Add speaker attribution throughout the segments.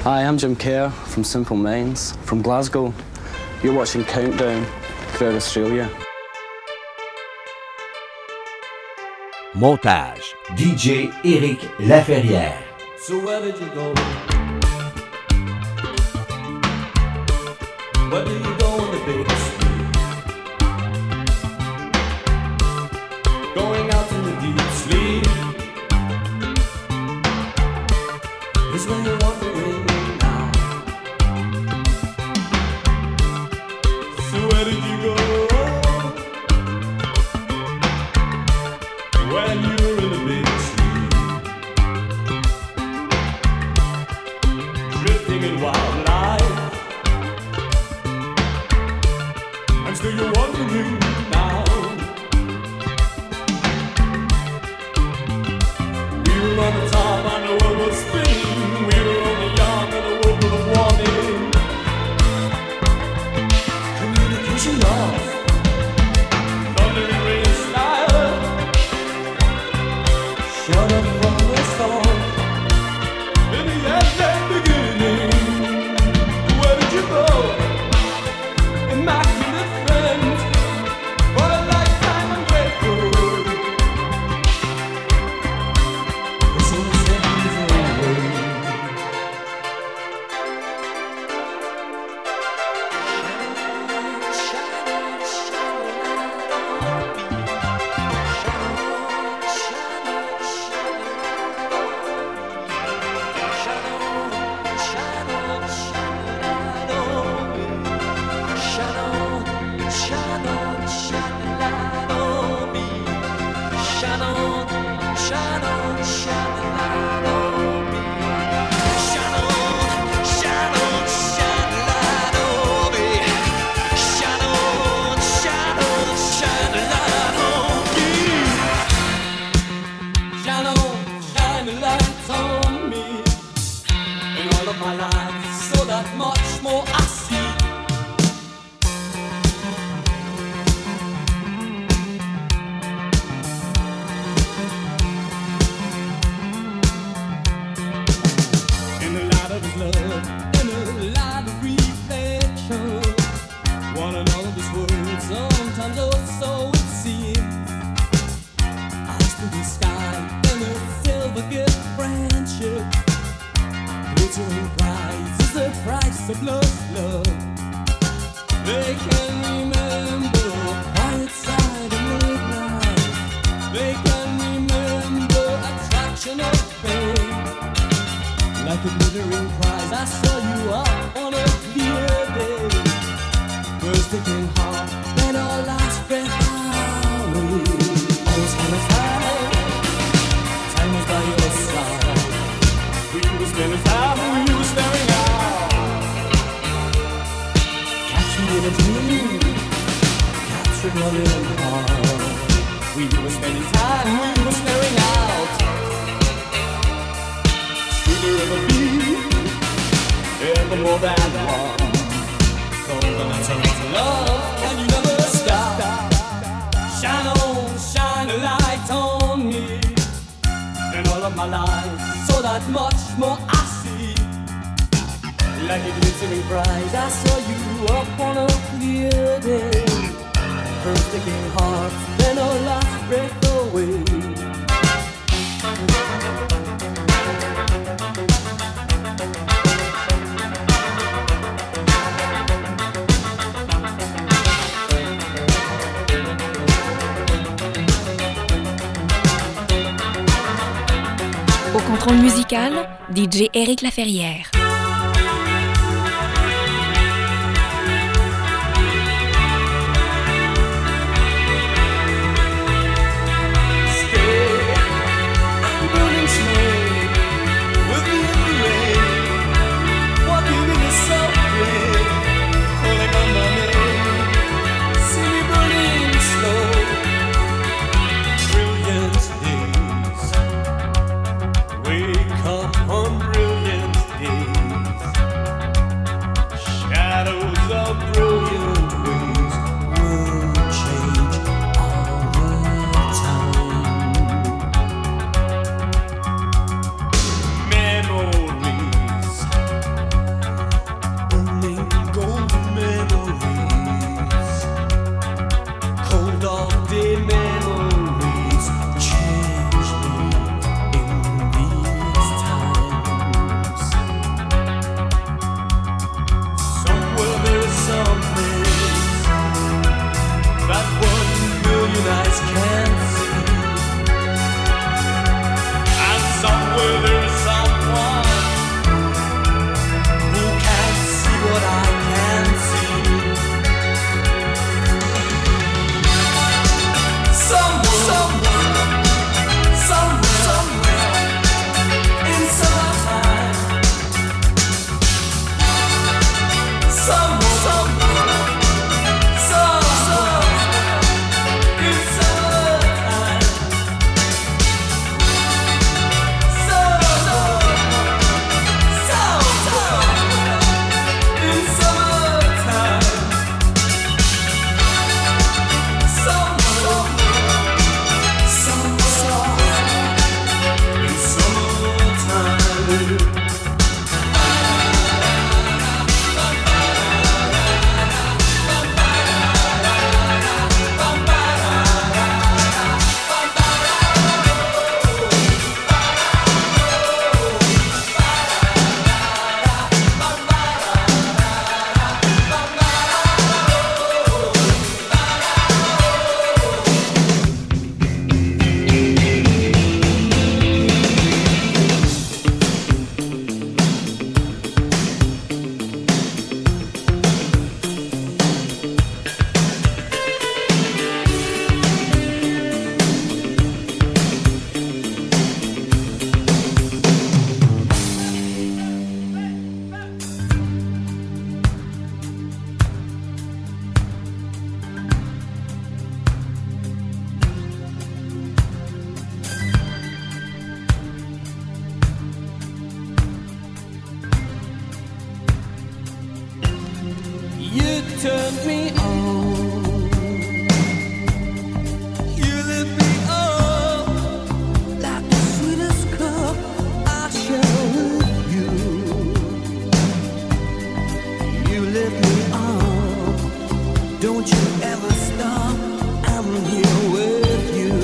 Speaker 1: Hi, I'm Jim Kerr from Simple Minds, from Glasgow. You're watching Countdown throughout Australia.
Speaker 2: Montage DJ Éric Laferrière.
Speaker 3: So where did you go? Where do you go in the big street? Going out in the deep sleep is when you're wondering now. So where did you go when you were in the big sleep, drifting in wild life? And still you're wondering now. We were on the top and the world was spinning. We were only young and the world was warming. Communication lost, thundering rain style. Shut up from the storm. In the end and beginning, where did you go? Immaculate friend, for a lifetime I'm grateful. It's all seconds away.
Speaker 4: Au contrôle musical, DJ Éric Laferrière.
Speaker 3: Wake up on brilliant days. turned me on. You lit me up like the sweetest cup I share with you. You lit me up, don't you ever stop, I'm here with you.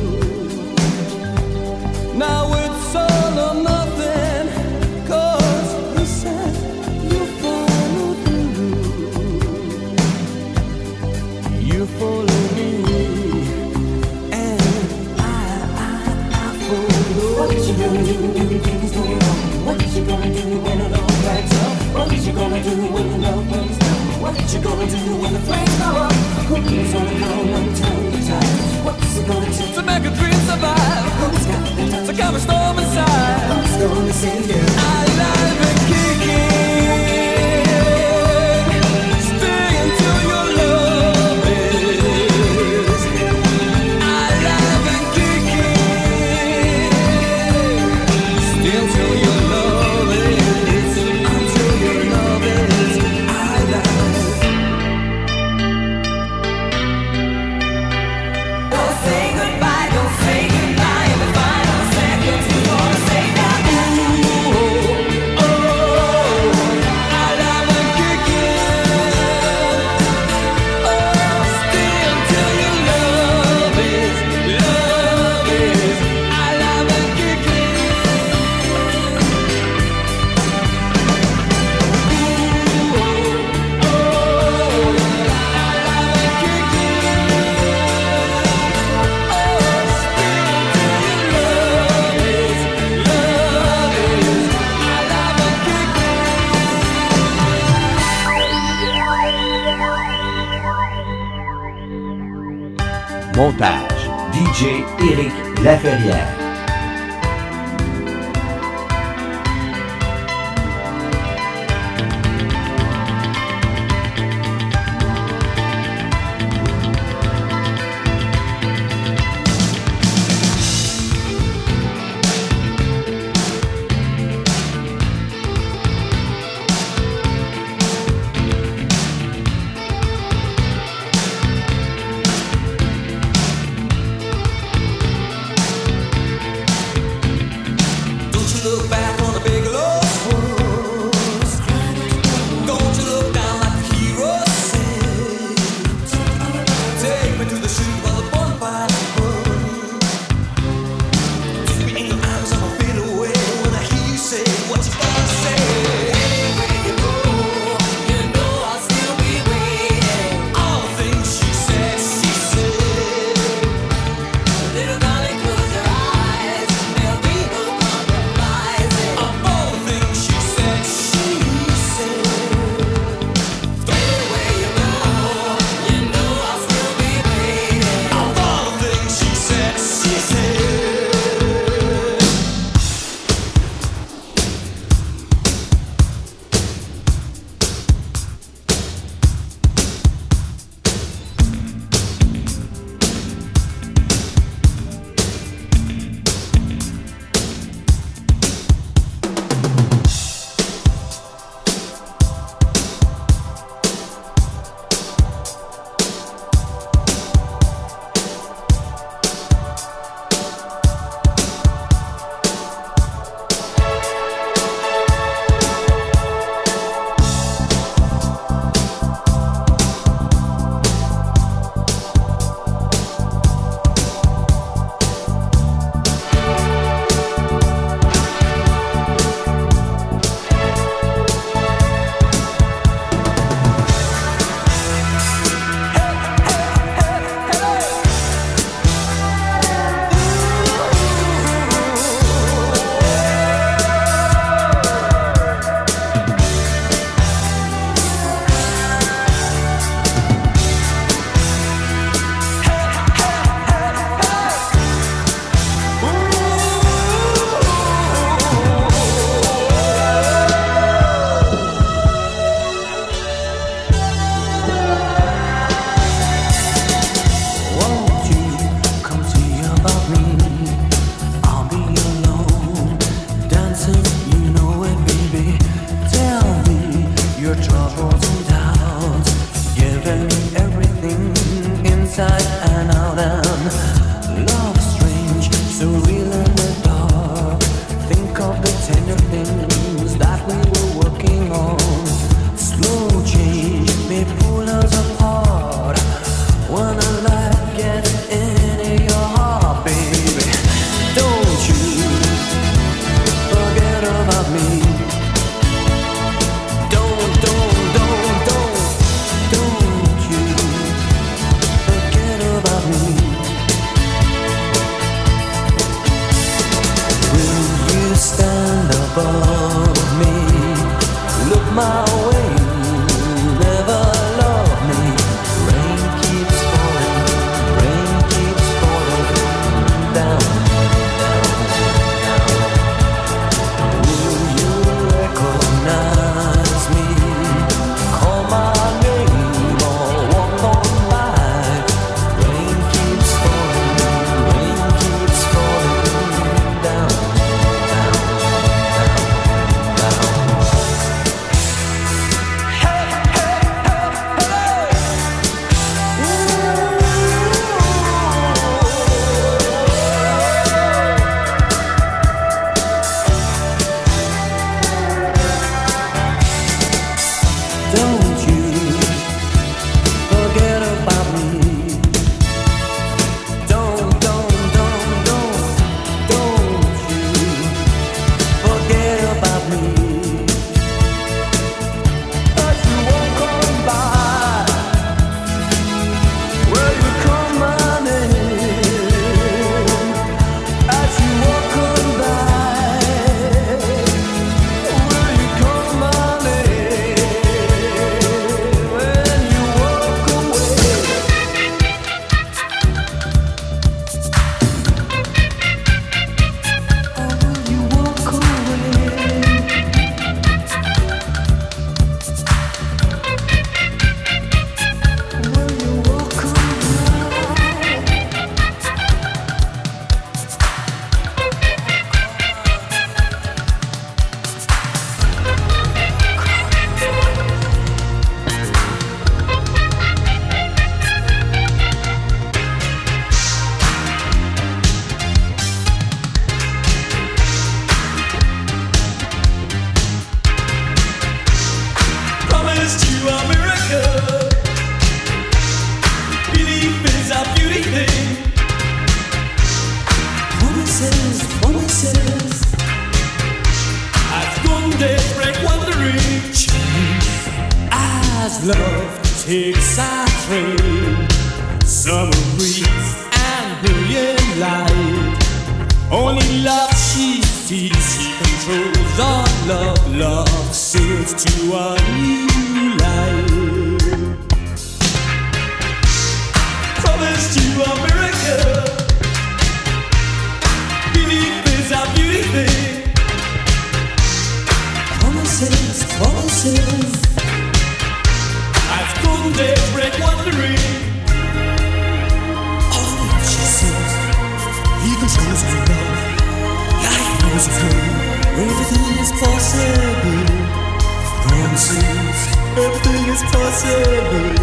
Speaker 3: Now it's all or nothing, 'cause you said you follow through. You follow me, and I follow. What you gonna do when everything's going wrong? What you gonna do when it all backs up? What you gonna do when the love burns down? What you gonna do when the flames go up? Who's gonna come and turn the tide? What's it gonna take to make a dream survive? Who's got the time to calm a storm inside? Who's gonna save you? Alive and kicking. Stay until your love is alive and kicking. Stay until your love is, until your love is alive.
Speaker 5: Don't say goodbye in the final seconds before I say that.
Speaker 3: Alive and kicking. Oh, stay until your love is alive and kicking.
Speaker 2: Montage DJ Éric Laferrière.
Speaker 3: my way, never love me. Rain keeps falling down, down, down. Will you recognize me? Call my name or walk on by. Rain keeps falling down, down, down, down. Hey, hey, hey, hey. Don't you forget about me. Don't you forget about me. As you walk on by, will you call my name? As you walk on by, will you call my name? When you walk away, or will you walk away? Will you walk
Speaker 6: Promised you a miracle. Belief is a beauty thing.
Speaker 3: Promises, promises.
Speaker 6: As days break wandering,
Speaker 3: As love
Speaker 6: takes a train. Summer breeze and brilliant light. Only love she sees, she controls all love. Love sails to a new life. Promised you a miracle. Belief is a beauty thing.
Speaker 3: promises, promises.
Speaker 6: As golden days break wandering,
Speaker 3: All that she says, he controls her love. Life knows of her. Everything is possible. Promises, everything is possible.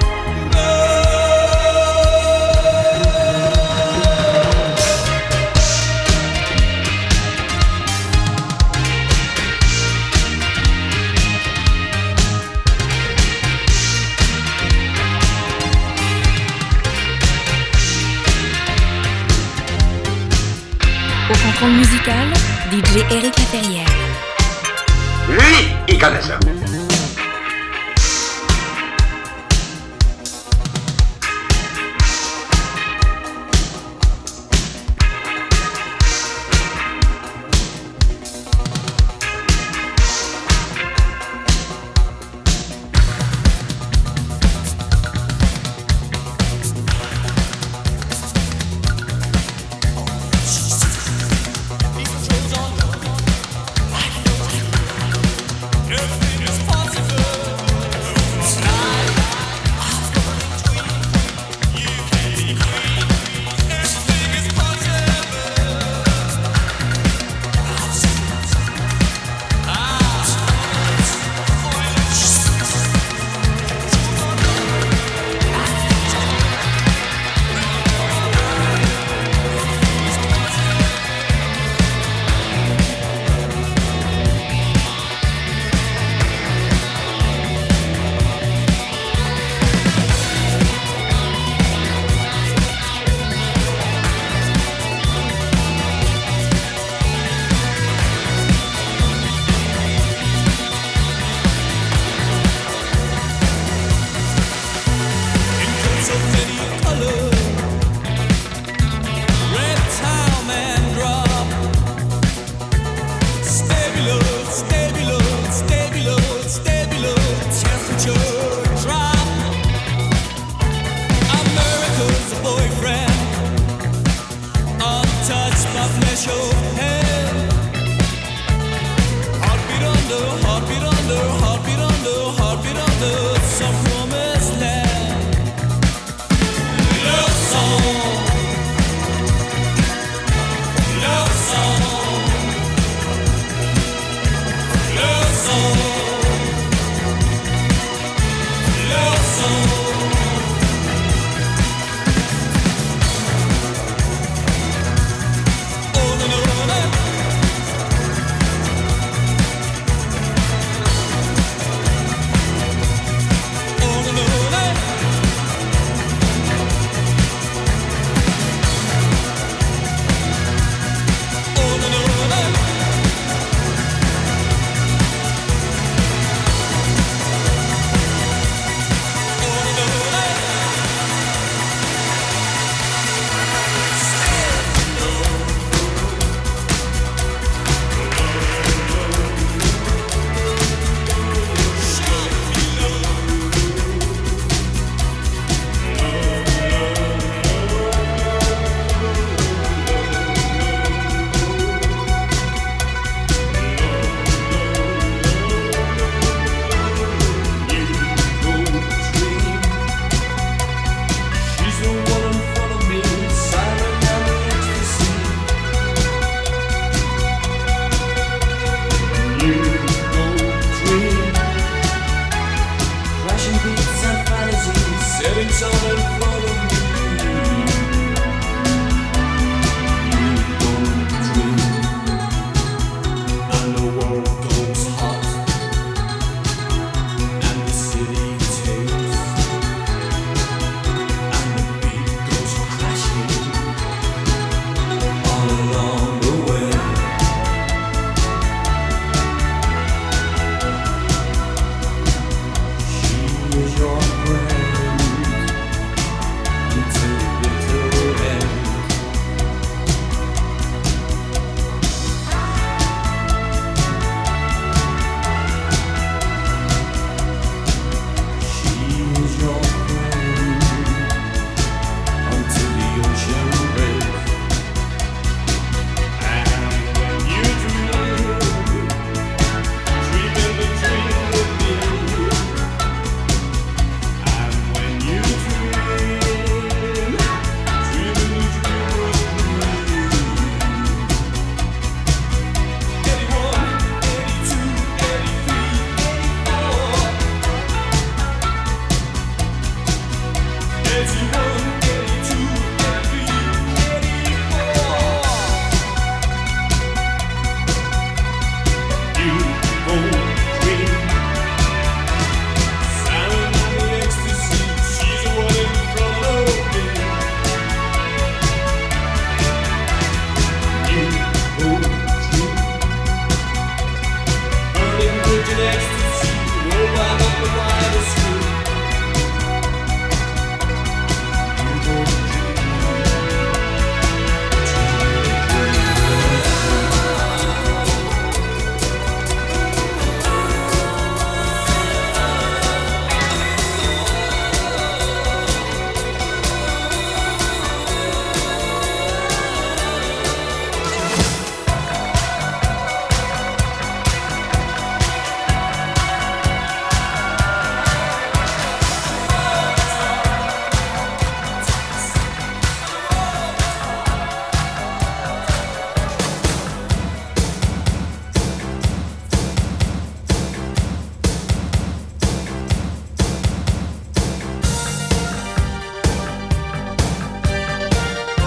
Speaker 4: Au contrôle musical, DJ Eric Laferrière.
Speaker 7: Lui, il connaît ça.
Speaker 6: everything is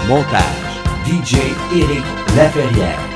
Speaker 2: Montage DJ Éric Laferrière.